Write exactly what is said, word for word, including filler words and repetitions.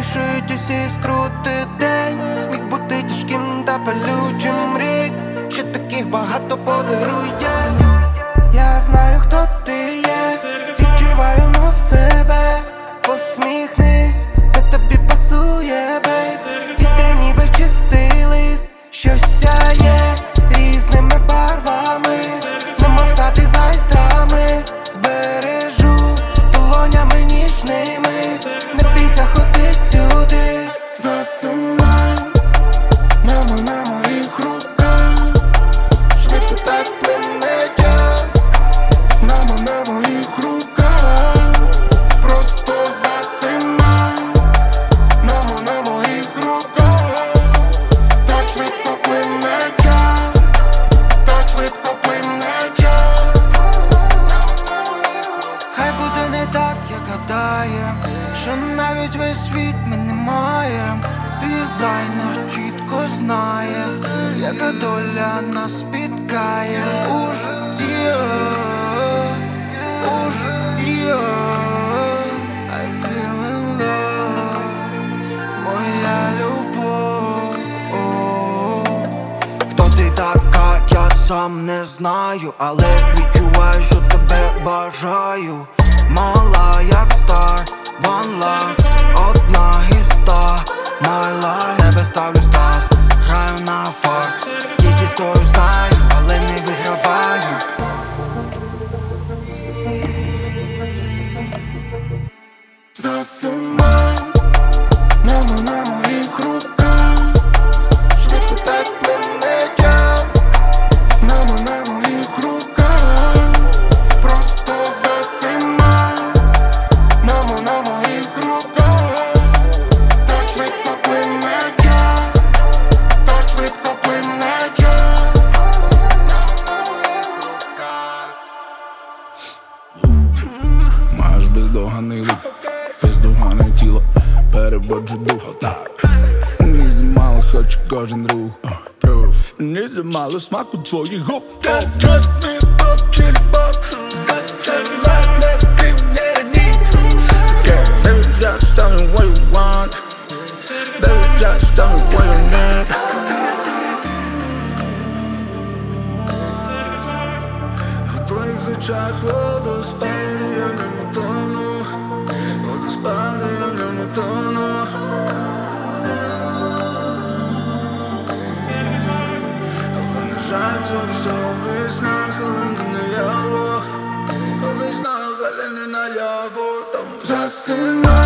вирішують усі скрути день. Міг бути тяжким та палючим рік, ще таких багато подарує. Я знаю, хто ти є, відчуваю, мов себе. Посміхнись, це тобі пасує, бейб. І ти ніби чистий лист, що сяє різними барвами, немов сади з айстрами. Збережу долонями ніжними, не бійся, ходи сюди. Засинай немо на моїх руках, швидко так плине час. Немо на моїх руках, просто засинай. Немо на моїх руках, так швидко плине час, так швидко плине час. Хай буде не так, як гадаєм, що навіть весь світ ми не маєм. Дизайнер чітко знає, яка доля нас спіткає у житті, у житті. I feel in love, моя любов. Хто ти така, я сам не знаю, але відчуваю, що тебе бажаю. Мала як стар, one love, одна із ста. My life, тебе ставлю став, граю на фарт. Скільки стою знаю, але не виграваю. Засинай немо на моїх руках, швидко так плине час. Немо на моїх руках, просто засинай. Немо на моїх руках, так швидко плине час, так швидко плине час. Маєш бездоганний лук, бездоганне тіло, переводжу дух, так. Не замало хочу кожен рух, uh, proof. Не замало смаку твоїх губ. Trust me, but you both okay, baby, just tell me what you want. Baby, just tell me what you need. В твоїх очах водоспади, я в ньому тону. Водоспади, я в ньому тону. Вважається все у віснах, але не наяву. У віснах, але не наяву. Засинай